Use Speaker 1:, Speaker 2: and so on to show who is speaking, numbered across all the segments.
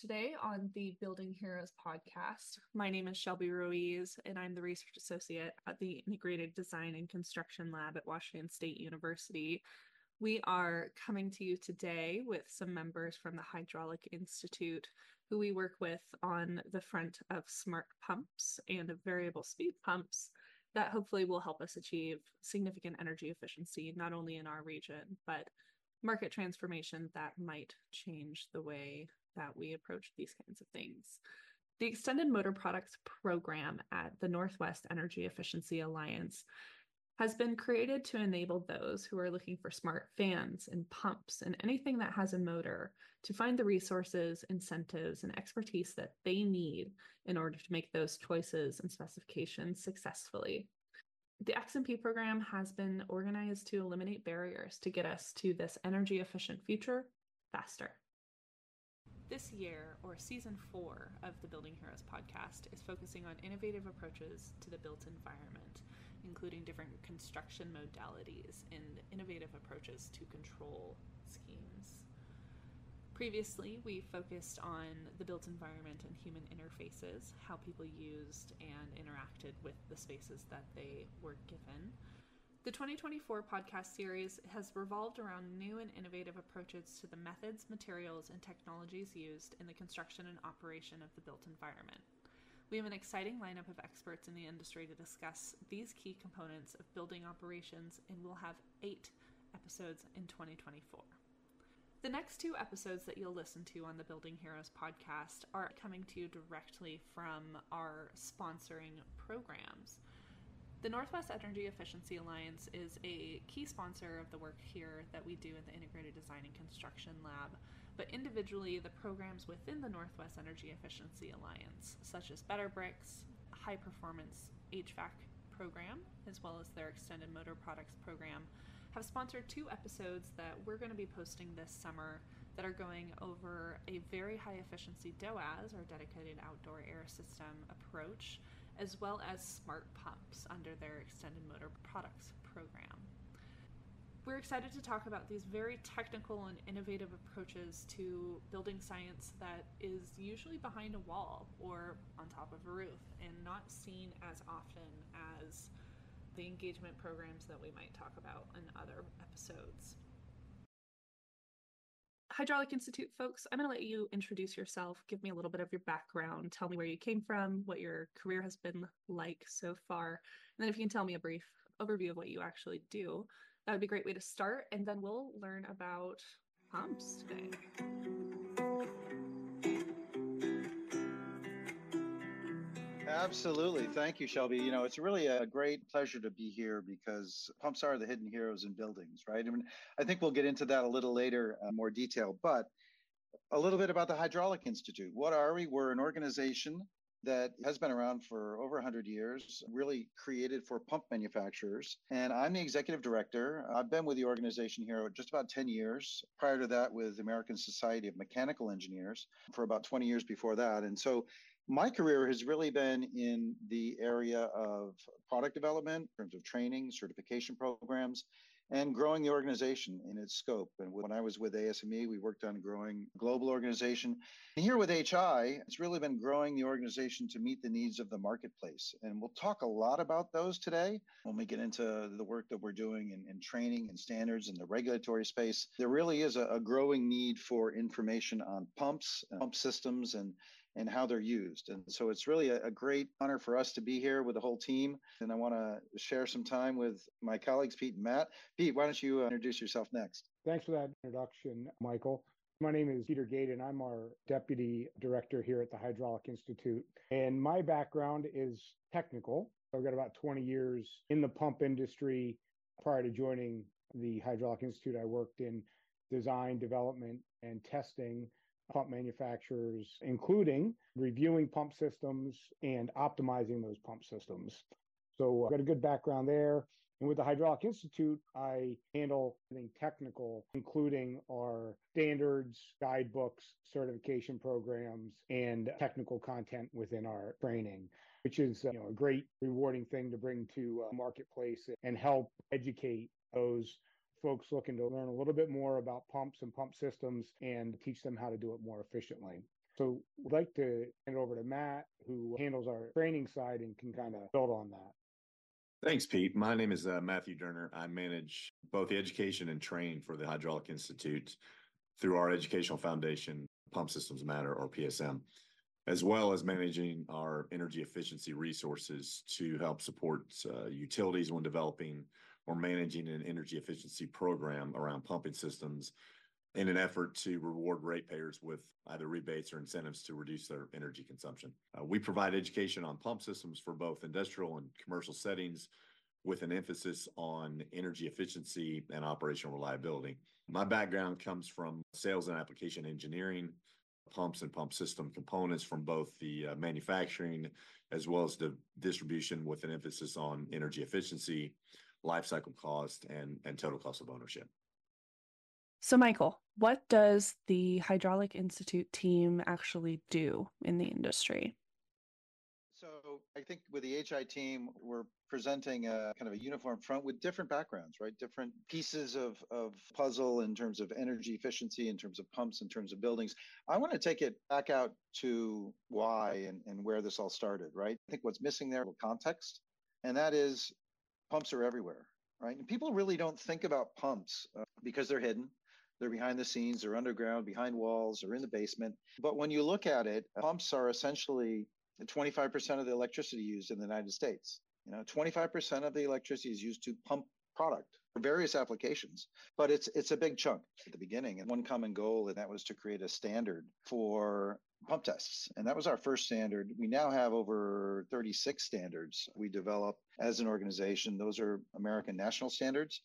Speaker 1: today on the Building Heroes podcast. My name is Shelby Ruiz, and I'm the research associate at the Integrated Design and Construction Lab at Washington State University. We are coming to you today with some members from the Hydraulic Institute who we work with on the front of smart pumps and of variable speed pumps that hopefully will help us achieve significant energy efficiency, not only in our region, but market transformation that might change the way that we approach these kinds of things. The Extended Motor Products Program at the Northwest Energy Efficiency Alliance has been created to enable those who are looking for smart fans and pumps and anything that has a motor to find the resources, incentives, and expertise that they need in order to make those choices and specifications successfully. The X&P program has been organized to eliminate barriers to get us to this energy efficient future faster. This year, or season 4 of the Building Heroes podcast, is focusing on innovative approaches to the built environment, including different construction modalities and innovative approaches to control schemes. Previously, we focused on the built environment and human interfaces, how people used and interacted with the spaces that they were given. The 2024 podcast series has revolved around new and innovative approaches to the methods, materials, and technologies used in the construction and operation of the built environment. We have an exciting lineup of experts in the industry to discuss these key components of building operations, and we'll have 8 episodes in 2024. The next 2 episodes that you'll listen to on the Building Heroes podcast are coming to you directly from our sponsoring programs. The Northwest Energy Efficiency Alliance is a key sponsor of the work here that we do in the Integrated Design and Construction Lab, but individually, the programs within the Northwest Energy Efficiency Alliance, such as Better Bricks, High Performance HVAC program, as well as their Extended Motor Products program, have sponsored 2 episodes that we're going to be posting this summer that are going over a very high efficiency DOAS, or Dedicated Outdoor Air System approach, as well as smart pumps under their Extended Motor Products program. We're excited to talk about these very technical and innovative approaches to building science that is usually behind a wall or on top of a roof and not seen as often as the engagement programs that we might talk about in other episodes. Hydraulic Institute folks, I'm going to let you introduce yourself, give me a little bit of your background, tell me where you came from, what your career has been like so far, and then if you can tell me a brief overview of what you actually do, that would be a great way to start, and then we'll learn about pumps today.
Speaker 2: Absolutely. Thank you, Shelby. It's really a great pleasure to be here because pumps are the hidden heroes in buildings, right? I think we'll get into that a little later, more detail, but a little bit about the Hydraulic Institute. What are we? We're an organization that has been around for over 100 years, really created for pump manufacturers. And I'm the executive director. I've been with the organization here just about 10 years. Prior to that, with the American Society of Mechanical Engineers for about 20 years before that. And so my career has really been in the area of product development, in terms of training, certification programs, and growing the organization in its scope. And when I was with ASME, we worked on growing a global organization. And here with HI, it's really been growing the organization to meet the needs of the marketplace. And we'll talk a lot about those today when we get into the work that we're doing in training and standards in the regulatory space. There really is a growing need for information on pumps, pump systems, and how they're used. And so it's really a great honor for us to be here with the whole team. And I want to share some time with my colleagues, Pete and Matt. Pete, why don't you introduce yourself next?
Speaker 3: Thanks for that introduction, Michael. My name is Peter Gate, and I'm our deputy director here at the Hydraulic Institute. And my background is technical. I've got about 20 years in the pump industry. Prior to joining the Hydraulic Institute, I worked in design, development, and testing pump manufacturers, including reviewing pump systems and optimizing those pump systems. So I've got a good background there. And with the Hydraulic Institute, I handle everything technical, including our standards, guidebooks, certification programs, and technical content within our training, which is a great, rewarding thing to bring to a marketplace and help educate those folks looking to learn a little bit more about pumps and pump systems and teach them how to do it more efficiently. So we'd like to hand it over to Matt, who handles our training side and can kind of build on that.
Speaker 4: Thanks, Pete. My name is Matthew Durner. I manage both the education and training for the Hydraulic Institute through our educational foundation, Pump Systems Matter, or PSM, as well as managing our energy efficiency resources to help support utilities when developing or managing an energy efficiency program around pumping systems in an effort to reward ratepayers with either rebates or incentives to reduce their energy consumption. We provide education on pump systems for both industrial and commercial settings with an emphasis on energy efficiency and operational reliability. My background comes from sales and application engineering, pumps and pump system components from both the manufacturing as well as the distribution with an emphasis on energy efficiency, life cycle cost, and total cost of ownership.
Speaker 1: So, Michael, what does the Hydraulic Institute team actually do in the industry?
Speaker 2: So I think with the HI team, we're presenting a kind of a uniform front with different backgrounds, right? Different pieces of puzzle in terms of energy efficiency, in terms of pumps, in terms of buildings. I want to take it back out to why and where this all started, right? I think what's missing there is context, and that is pumps are everywhere, right? And people really don't think about pumps because they're hidden. They're behind the scenes, they're underground, behind walls, or in the basement. But when you look at it, pumps are essentially 25% of the electricity used in the United States. 25% of the electricity is used to pump product for various applications, but it's a big chunk at the beginning. And one common goal, and that was to create a standard for pump tests. And that was our first standard. We now have over 36 standards we develop as an organization. Those are American national standards.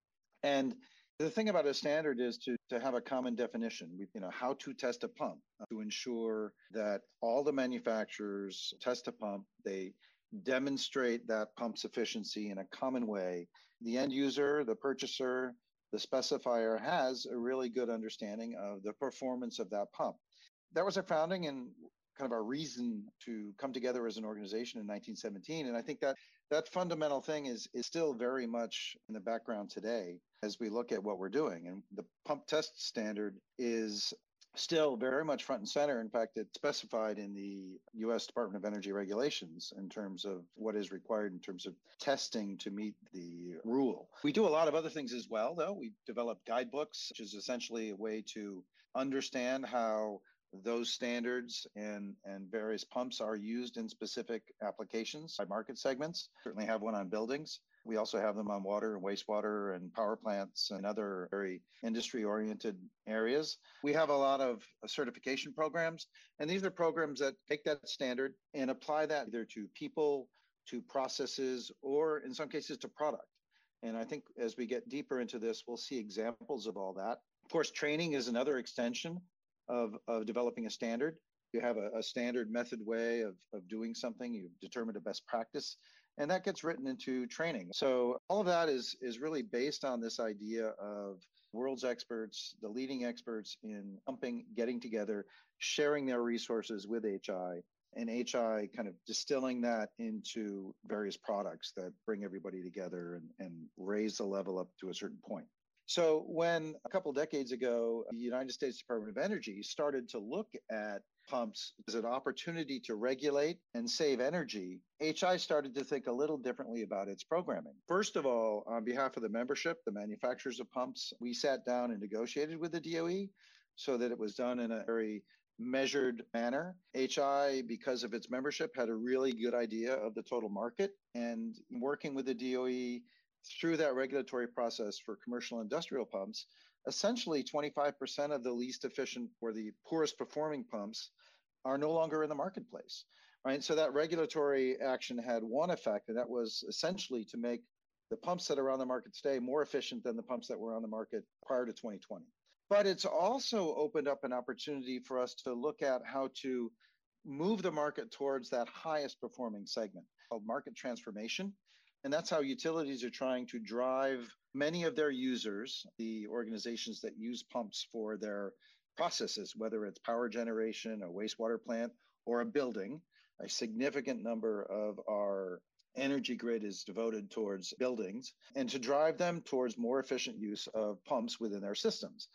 Speaker 2: And the thing about a standard is to have a common definition, how to test a pump, to ensure that all the manufacturers test a pump, they demonstrate that pump's efficiency in a common way. The end user, the purchaser, the specifier has a really good understanding of the performance of that pump. That was our founding and kind of our reason to come together as an organization in 1917. And I think that fundamental thing is still very much in the background today as we look at what we're doing. And the pump test standard is still very much front and center. In fact, it's specified in the U.S. Department of Energy regulations in terms of what is required in terms of testing to meet the rule. We do a lot of other things as well, though. We developed guidebooks, which is essentially a way to understand how those standards and various pumps are used in specific applications by market segments. Certainly have one on buildings. We also have them on water and wastewater and power plants and other very industry-oriented areas. We have a lot of certification programs, and these are programs that take that standard and apply that either to people, to processes, or in some cases to product. And I think as we get deeper into this, we'll see examples of all that. Of course, training is another extension of developing a standard. You have a standard method way of doing something. You've determined a best practice, and that gets written into training. So all of that is really based on this idea of world's experts, the leading experts in pumping, getting together, sharing their resources with HI, and HI kind of distilling that into various products that bring everybody together and raise the level up to a certain point. So when a couple of decades ago, the United States Department of Energy started to look at pumps as an opportunity to regulate and save energy, HI started to think a little differently about its programming. First of all, on behalf of the membership, the manufacturers of pumps, we sat down and negotiated with the DOE so that it was done in a very measured manner. HI, because of its membership, had a really good idea of the total market, and working with the DOE through that regulatory process for commercial industrial pumps, essentially 25% of the least efficient or the poorest performing pumps are no longer in the marketplace, right? So that regulatory action had one effect, and that was essentially to make the pumps that are on the market today more efficient than the pumps that were on the market prior to 2020. But it's also opened up an opportunity for us to look at how to move the market towards that highest performing segment called market transformation. And that's how utilities are trying to drive many of their users, the organizations that use pumps for their processes, whether it's power generation, a wastewater plant, or a building. A significant number of our energy grid is devoted towards buildings, and to drive them towards more efficient use of pumps within their systems.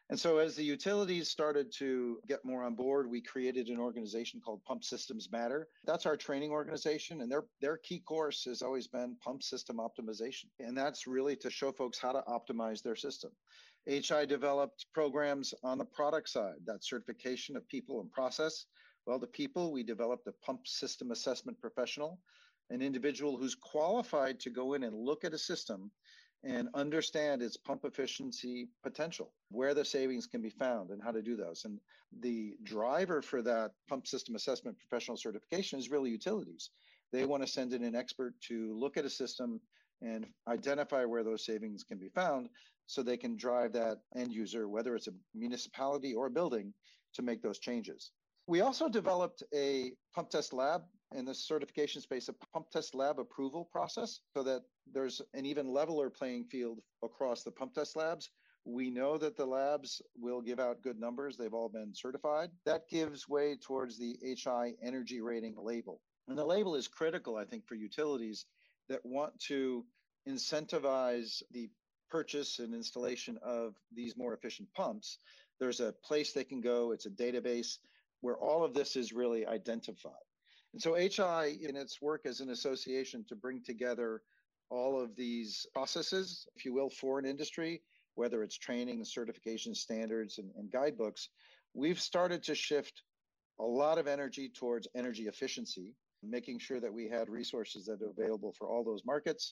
Speaker 2: And so as the utilities started to get more on board, we created an organization called Pump Systems Matter. That's our training organization. And their key course has always been pump system optimization. And that's really to show folks how to optimize their system. HI developed programs on the product side, that certification of people and process. Well, the people, we developed a pump system assessment professional, an individual who's qualified to go in and look at a system and understand its pump efficiency potential, where the savings can be found and how to do those. And the driver for that pump system assessment professional certification is really utilities. They want to send in an expert to look at a system and identify where those savings can be found so they can drive that end user, whether it's a municipality or a building, to make those changes. We also developed a pump test lab in the certification space, a pump test lab approval process, so that there's an even leveler playing field across the pump test labs. We know that the labs will give out good numbers. They've all been certified. That gives way towards the HI energy rating label. And the label is critical, I think, for utilities that want to incentivize the purchase and installation of these more efficient pumps. There's a place they can go. It's a database where all of this is really identified. And so HI, in its work as an association to bring together all of these processes, if you will, for an industry, whether it's training, certification standards, and guidebooks, we've started to shift a lot of energy towards energy efficiency, making sure that we had resources that are available for all those markets.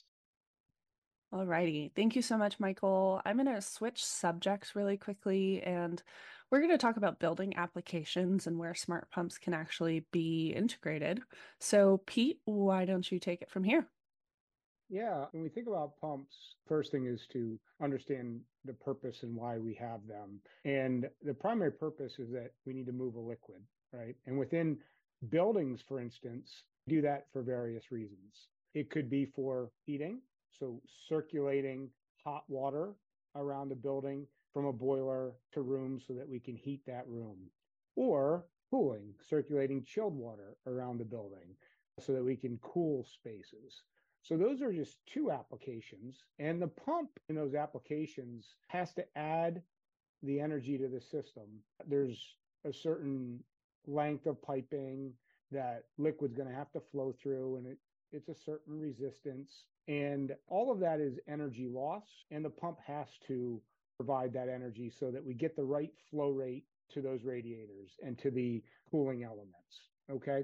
Speaker 1: All righty. Thank you so much, Michael. I'm going to switch subjects really quickly, and we're going to talk about building applications and where smart pumps can actually be integrated. So, Pete, why don't you take it from here?
Speaker 3: Yeah, when we think about pumps, first thing is to understand the purpose and why we have them. And the primary purpose is that we need to move a liquid, right? And within buildings, for instance, do that for various reasons. It could be for heating, so circulating hot water around a building from a boiler to rooms so that we can heat that room, or cooling, circulating chilled water around the building so that we can cool spaces. So those are just two applications. And the pump in those applications has to add the energy to the system. There's a certain length of piping that liquid's going to have to flow through, and it's a certain resistance. And all of that is energy loss. And the pump has to provide that energy so that we get the right flow rate to those radiators and to the cooling elements. Okay.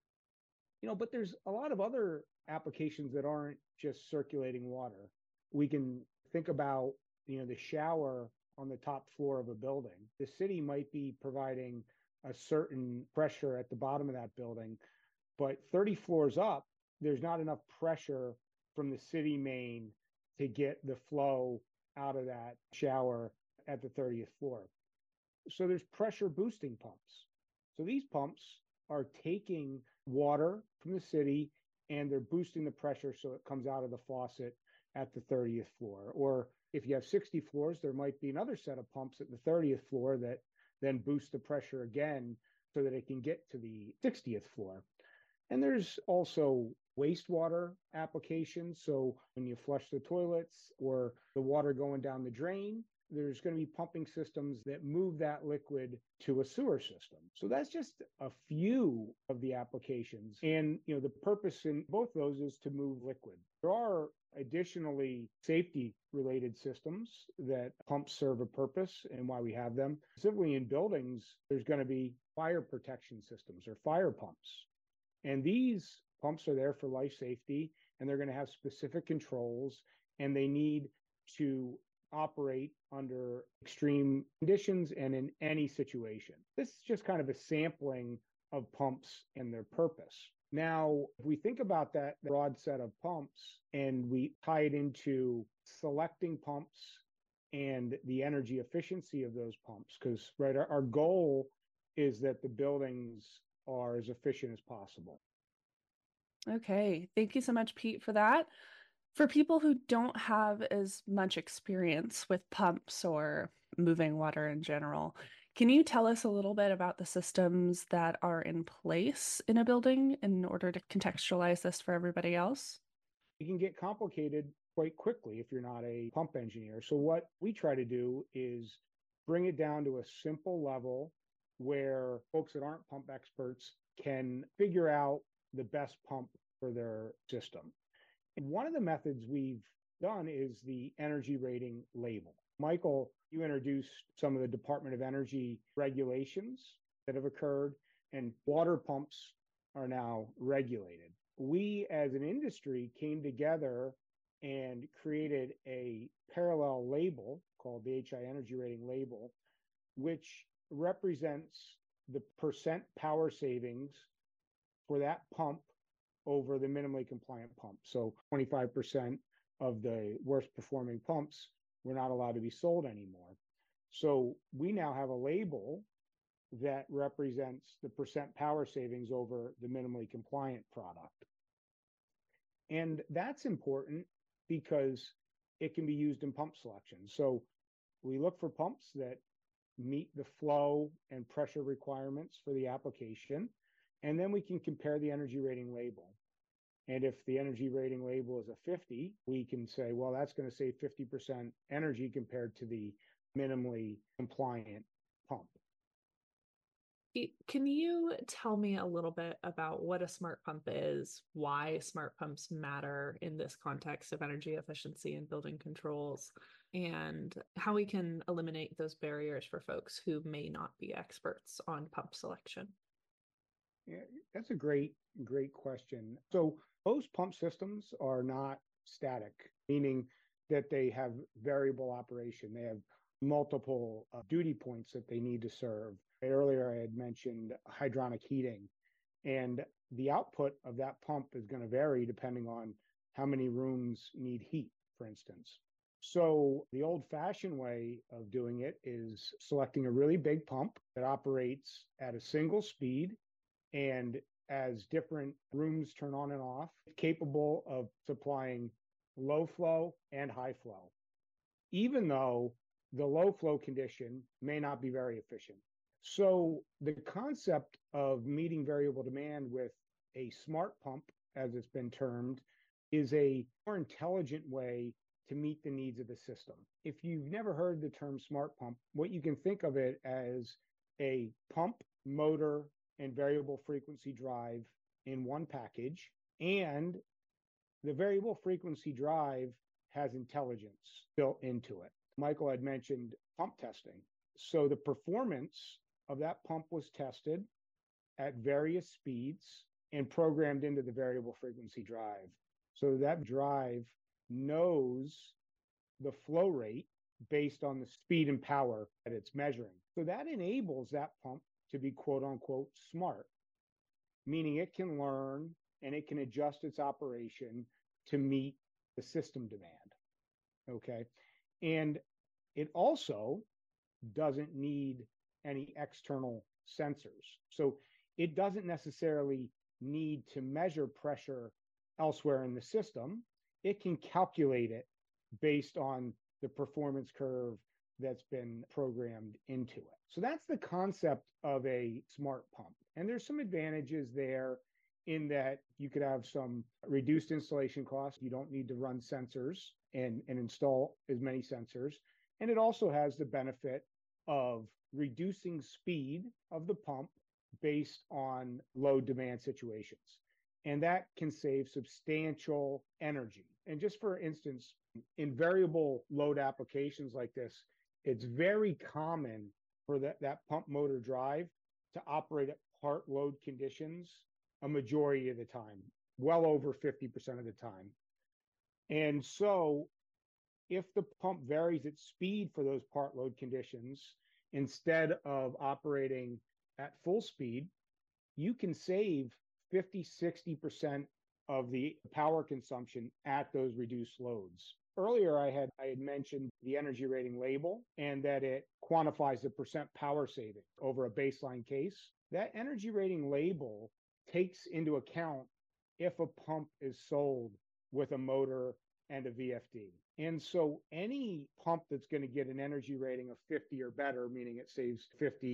Speaker 3: But there's a lot of other applications that aren't just circulating water. We can think about, the shower on the top floor of a building. The city might be providing a certain pressure at the bottom of that building, but 30 floors up, there's not enough pressure from the city main to get the flow out of that shower at the 30th floor. So there's pressure boosting pumps. So these pumps are taking water from the city and they're boosting the pressure so it comes out of the faucet at the 30th floor. Or if you have 60 floors, there might be another set of pumps at the 30th floor that then boost the pressure again so that it can get to the 60th floor. And there's also wastewater applications. So when you flush the toilets or the water going down the drain, there's going to be pumping systems that move that liquid to a sewer system. So that's just a few of the applications. And, the purpose in both those is to move liquid. There are additionally safety related systems that pumps serve a purpose and why we have them. Specifically in buildings, there's going to be fire protection systems or fire pumps. And these pumps are there for life safety, and they're going to have specific controls, and they need to operate under extreme conditions and in any situation. This is just kind of a sampling of pumps and their purpose. Now, if we think about that broad set of pumps and we tie it into selecting pumps and the energy efficiency of those pumps, because our goal is that the buildings are as efficient as possible.
Speaker 1: Okay, thank you so much, Pete, for that. For people who don't have as much experience with pumps or moving water in general, can you tell us a little bit about the systems that are in place in a building in order to contextualize this for everybody else?
Speaker 3: It can get complicated quite quickly if you're not a pump engineer. So what we try to do is bring it down to a simple level where folks that aren't pump experts can figure out the best pump for their system. And one of the methods we've done is the energy rating label. Michael, you introduced some of the Department of Energy regulations that have occurred, and water pumps are now regulated. We, as an industry, came together and created a parallel label called the HI Energy Rating Label, which represents the percent power savings for that pump over the minimally compliant pump. So 25% of the worst performing pumps were not allowed to be sold anymore. So we now have a label that represents the percent power savings over the minimally compliant product. And that's important because it can be used in pump selection. So we look for pumps that meet the flow and pressure requirements for the application, and then we can compare the energy rating label. And if the energy rating label is a 50, we can say, well, that's going to save 50% energy compared to the minimally compliant pump.
Speaker 1: Can you tell me a little bit about what a smart pump is, why smart pumps matter in this context of energy efficiency and building controls, and how we can eliminate those barriers for folks who may not be experts on pump selection?
Speaker 3: Yeah, that's a great question. So most pump systems are not static, meaning that they have variable operation. They have multiple duty points that they need to serve. Earlier, I had mentioned hydronic heating, and the output of that pump is going to vary depending on how many rooms need heat, for instance. So the old-fashioned way of doing it is selecting a really big pump that operates at a single speed, and as different rooms turn on and off, capable of supplying low flow and high flow, even though the low flow condition may not be very efficient. So the concept of meeting variable demand with a smart pump, as it's been termed, is a more intelligent way to meet the needs of the system. If you've never heard the term smart pump, what you can think of it as a pump, motor, and variable frequency drive in one package. And the variable frequency drive has intelligence built into it. Michael had mentioned pump testing. So the performance of that pump was tested at various speeds and programmed into the variable frequency drive. So that drive knows the flow rate based on the speed and power that it's measuring. So that enables that pump to be quote unquote smart, meaning it can learn and it can adjust its operation to meet the system demand. Okay. And it also doesn't need any external sensors. So it doesn't necessarily need to measure pressure elsewhere in the system. It can calculate it based on the performance curve that's been programmed into it. So that's the concept of a smart pump. And there's some advantages there in that you could have some reduced installation costs. You don't need to run sensors and install as many sensors. And it also has the benefit of reducing speed of the pump based on low demand situations. And that can save substantial energy. And just for instance, in variable load applications like this, it's very common for that pump motor drive to operate at part load conditions a majority of the time, well over 50% of the time. And so if the pump varies its speed for those part load conditions, instead of operating at full speed, you can save 50-60% of the power consumption at those reduced loads. Earlier, I had mentioned the energy rating label and that it quantifies the percent power saving over a baseline case. That energy rating label takes into account if a pump is sold with a motor and a VFD. And so any pump that's going to get an energy rating of 50 or better, meaning it saves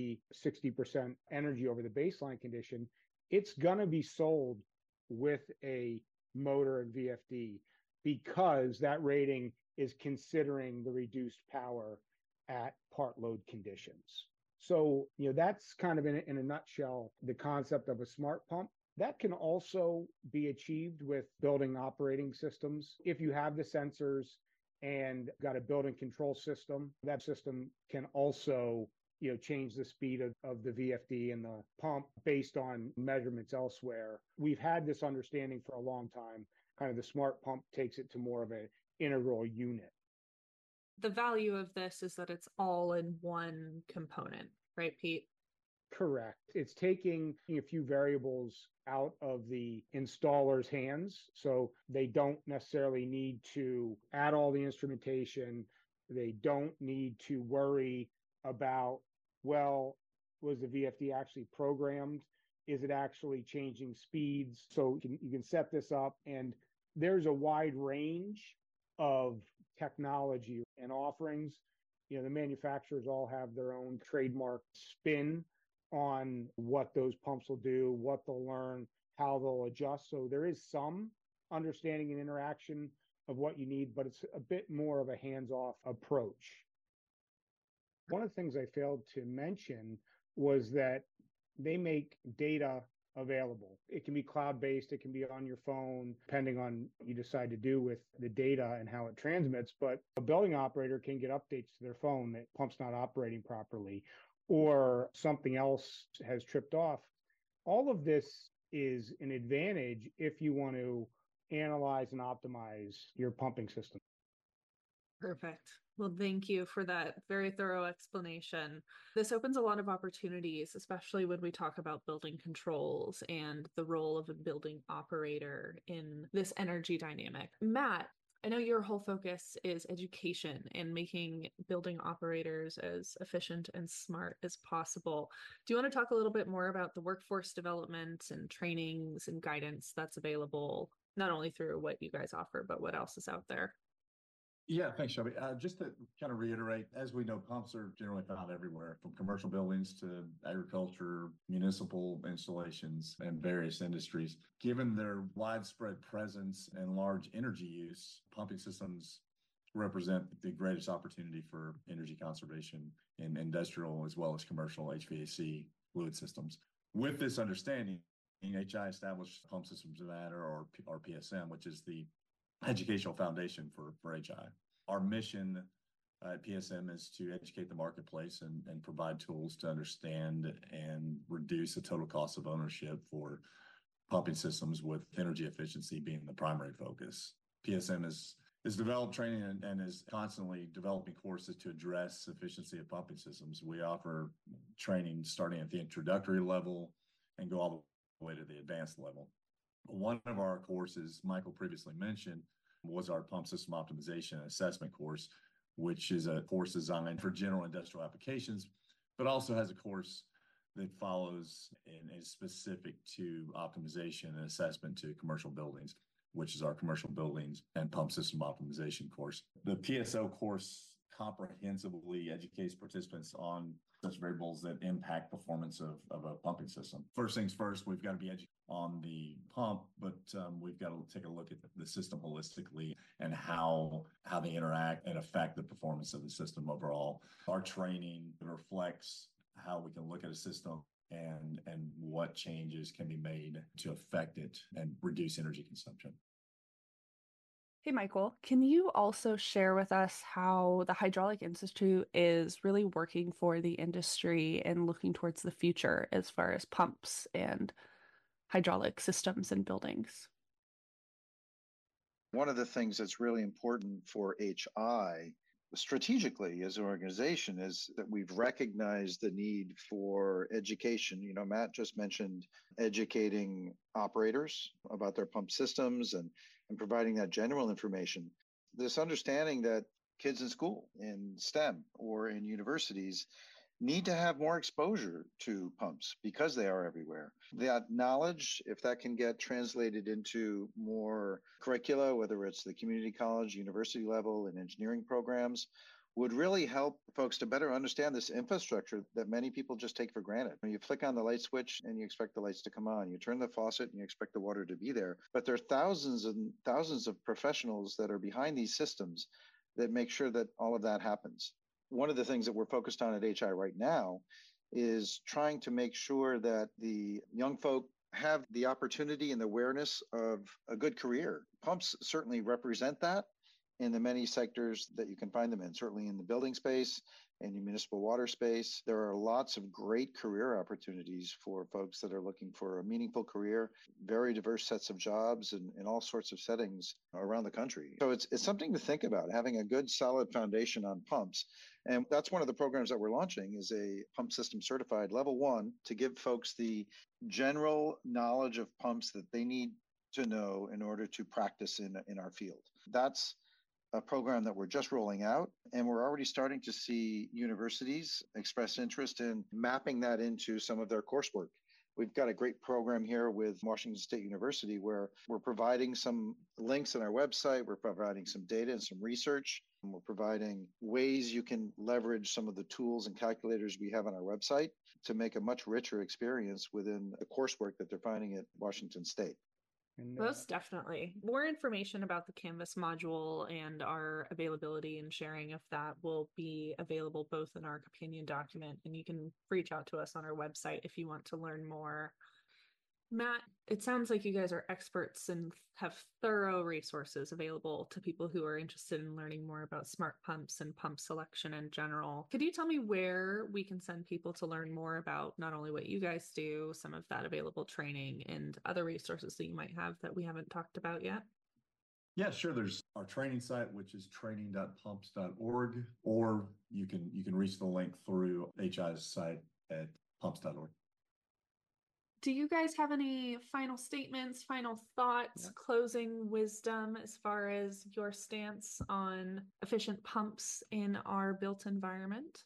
Speaker 3: 50-60% energy over the baseline condition, it's going to be sold with a motor and VFD because that rating is considering the reduced power at part load conditions. So, that's kind of in a nutshell, the concept of a smart pump. That can also be achieved with building operating systems. If you have the sensors and got a building control system, that system can also change the speed of the VFD and the pump based on measurements elsewhere. We've had this understanding for a long time. Kind of the smart pump takes it to more of an integral unit.
Speaker 1: The value of this is that it's all in one component, right, Pete?
Speaker 3: Correct. It's taking a few variables out of the installer's hands. So they don't necessarily need to add all the instrumentation. They don't need to worry about, well, was the VFD actually programmed? Is it actually changing speeds? So you can set this up, and there's a wide range of technology and offerings. The manufacturers all have their own trademark spin on what those pumps will do, what they'll learn, how they'll adjust. So there is some understanding and interaction of what you need, but it's a bit more of a hands-off approach. One of the things I failed to mention was that they make data available. It can be cloud-based, it can be on your phone, depending on what you decide to do with the data and how it transmits. But a building operator can get updates to their phone that pump's not operating properly, or something else has tripped off. All of this is an advantage if you want to analyze and optimize your pumping system.
Speaker 1: Perfect. Well, thank you for that very thorough explanation. This opens a lot of opportunities, especially when we talk about building controls and the role of a building operator in this energy dynamic. Matt, I know your whole focus is education and making building operators as efficient and smart as possible. Do you want to talk a little bit more about the workforce development and trainings and guidance that's available, not only through what you guys offer, but what else is out there?
Speaker 5: Yeah, thanks, Shelby. Just to kind of reiterate, as we know, pumps are generally found everywhere, from commercial buildings to agriculture, municipal installations, and various industries. Given their widespread presence and large energy use, pumping systems represent the greatest opportunity for energy conservation in industrial as well as commercial HVAC fluid systems. With this understanding, HI established Pump Systems Matter, or PSM, which is the educational foundation for HI. Our mission at PSM is to educate the marketplace and provide tools to understand and reduce the total cost of ownership for pumping systems, with energy efficiency being the primary focus. PSM is developed training and is constantly developing courses to address efficiency of pumping systems. We offer training starting at the introductory level and go all the way to the advanced level. One of our courses, Michael previously mentioned, was our Pump System Optimization and Assessment course, which is a course designed for general industrial applications, but also has a course that follows and is specific to optimization and assessment to commercial buildings, which is our Commercial Buildings and Pump System Optimization course. The PSO course comprehensively educates participants on such variables that impact performance of a pumping system. First things first, we've got to be educated on the pump, but we've got to take a look at the system holistically and how they interact and affect the performance of the system overall. Our training reflects how we can look at a system and what changes can be made to affect it and reduce energy consumption.
Speaker 1: Hey, Michael, can you also share with us how the Hydraulic Institute is really working for the industry and looking towards the future as far as pumps and hydraulic systems and buildings?
Speaker 2: One of the things that's really important for HI strategically as an organization is that we've recognized the need for education. Matt just mentioned educating operators about their pump systems and providing that general information. This understanding that kids in school, in STEM, or in universities need to have more exposure to pumps because they are everywhere. That knowledge, if that can get translated into more curricula, whether it's the community college, university level, and engineering programs, would really help folks to better understand this infrastructure that many people just take for granted. When you flick on the light switch and you expect the lights to come on, you turn the faucet and you expect the water to be there. But there are thousands and thousands of professionals that are behind these systems that make sure that all of that happens. one of the things that we're focused on at HI right now is trying to make sure that the young folk have the opportunity and the awareness of a good career. Pumps certainly represent that in the many sectors that you can find them in, certainly in the building space and the municipal water space. There are lots of great career opportunities for folks that are looking for a meaningful career, very diverse sets of jobs in all sorts of settings around the country. So it's something to think about, having a good solid foundation on pumps. And that's one of the programs that we're launching is a pump system certified level 1 to give folks the general knowledge of pumps that they need to know in order to practice in our field. That's a program that we're just rolling out, and we're already starting to see universities express interest in mapping that into some of their coursework. We've got a great program here with Washington State University where we're providing some links on our website, we're providing some data and some research, and we're providing ways you can leverage some of the tools and calculators we have on our website to make a much richer experience within the coursework that they're finding at Washington State.
Speaker 1: Most definitely. More information about the Canvas module and our availability and sharing of that will be available both in our companion document, and you can reach out to us on our website if you want to learn more. Matt, it sounds like you guys are experts and have thorough resources available to people who are interested in learning more about smart pumps and pump selection in general. Could you tell me where we can send people to learn more about not only what you guys do, some of that available training, and other resources that you might have that we haven't talked about yet?
Speaker 5: Yeah, sure. There's our training site, which is training.pumps.org, or you can reach the link through HI's site at pumps.org.
Speaker 1: Do you guys have any final statements, final thoughts, closing wisdom as far as your stance on efficient pumps in our built environment?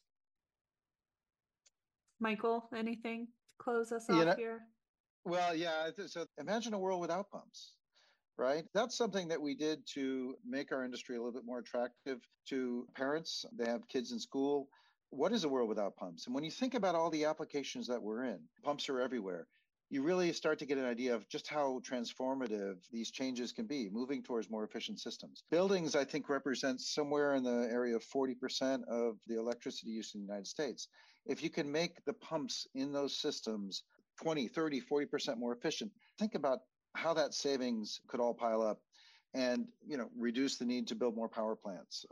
Speaker 1: Michael, anything to close us off here?
Speaker 2: Well, yeah. So imagine a world without pumps, right? That's something that we did to make our industry a little bit more attractive to parents. They have kids in school. What is a world without pumps? And when you think about all the applications that we're in, pumps are everywhere. You really start to get an idea of just how transformative these changes can be, moving towards more efficient systems. Buildings, I think, represent somewhere in the area of 40% of the electricity use in the United States. If you can make the pumps in those systems 20, 30, 40% more efficient, think about how that savings could all pile up and reduce the need to build more power plants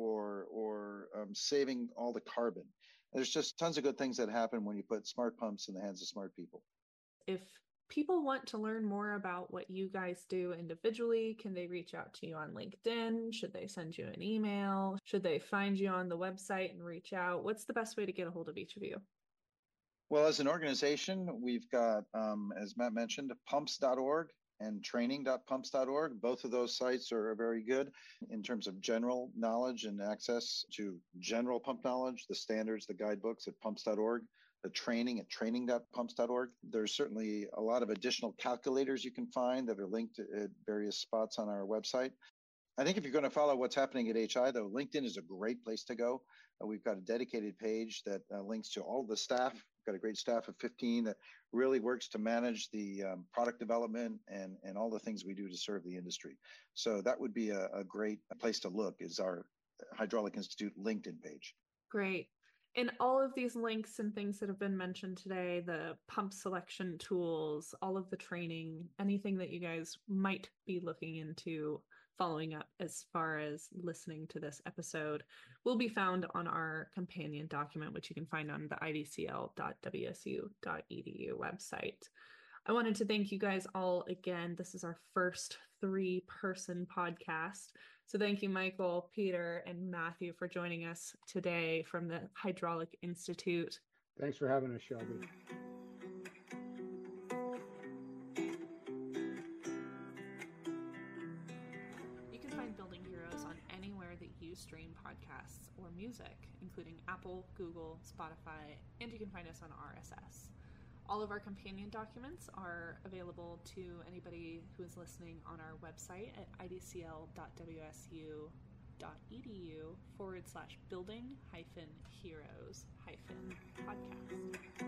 Speaker 2: or saving all the carbon. There's just tons of good things that happen when you put smart pumps in the hands of smart people.
Speaker 1: If people want to learn more about what you guys do individually, can they reach out to you on LinkedIn? Should they send you an email? Should they find you on the website and reach out? What's the best way to get a hold of each of you?
Speaker 2: Well, as an organization, we've got, as Matt mentioned, pumps.org and training.pumps.org. Both of those sites are very good in terms of general knowledge and access to general pump knowledge, the standards, the guidebooks at pumps.org. The training at training.pumps.org. There's certainly a lot of additional calculators you can find that are linked at various spots on our website. I think if you're going to follow what's happening at HI, though, LinkedIn is a great place to go. We've got a dedicated page that links to all the staff. We've got a great staff of 15 that really works to manage the product development and all the things we do to serve the industry. So that would be a great place to look, is our Hydraulic Institute LinkedIn page.
Speaker 1: Great. And all of these links and things that have been mentioned today, the pump selection tools, all of the training, anything that you guys might be looking into following up as far as listening to this episode, will be found on our companion document, which you can find on the idcl.wsu.edu website. I wanted to thank you guys all again. This is our first 3-person podcast. So thank you, Michael, Peter, and Matthew for joining us today from the Hydraulic Institute.
Speaker 3: Thanks for having us, Shelby.
Speaker 1: You can find Building Heroes on anywhere that you stream podcasts or music, including Apple, Google, Spotify, and you can find us on RSS. All of our companion documents are available to anybody who is listening on our website at idcl.wsu.edu/building-heroes-podcast.